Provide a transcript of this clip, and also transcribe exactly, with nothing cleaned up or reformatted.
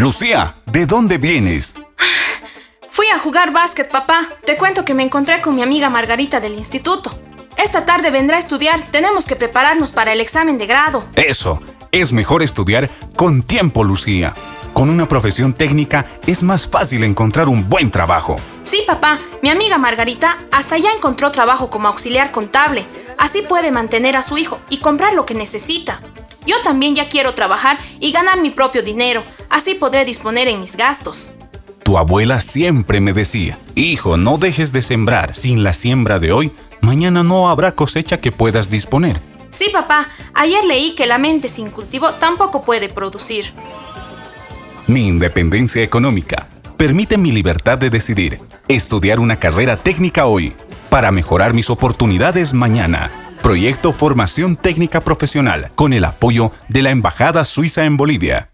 Lucía, ¿de dónde vienes? Fui a jugar básquet, papá. Te cuento que me encontré con mi amiga Margarita del instituto. Esta tarde vendrá a estudiar. Tenemos que prepararnos para el examen de grado. Eso, es mejor estudiar con tiempo, Lucía. Con una profesión técnica es más fácil encontrar un buen trabajo. Sí, papá. Mi amiga Margarita hasta ya encontró trabajo como auxiliar contable. Así puede mantener a su hijo y comprar lo que necesita. Yo también ya quiero trabajar y ganar mi propio dinero. Así podré disponer en mis gastos. Tu abuela siempre me decía, hijo, no dejes de sembrar. Sin la siembra de hoy, mañana no habrá cosecha que puedas disponer. Sí, papá. Ayer leí que la mente sin cultivo tampoco puede producir. Mi independencia económica permite mi libertad de decidir. Estudiar una carrera técnica hoy para mejorar mis oportunidades mañana. Proyecto Formación Técnica Profesional con el apoyo de la Embajada Suiza en Bolivia.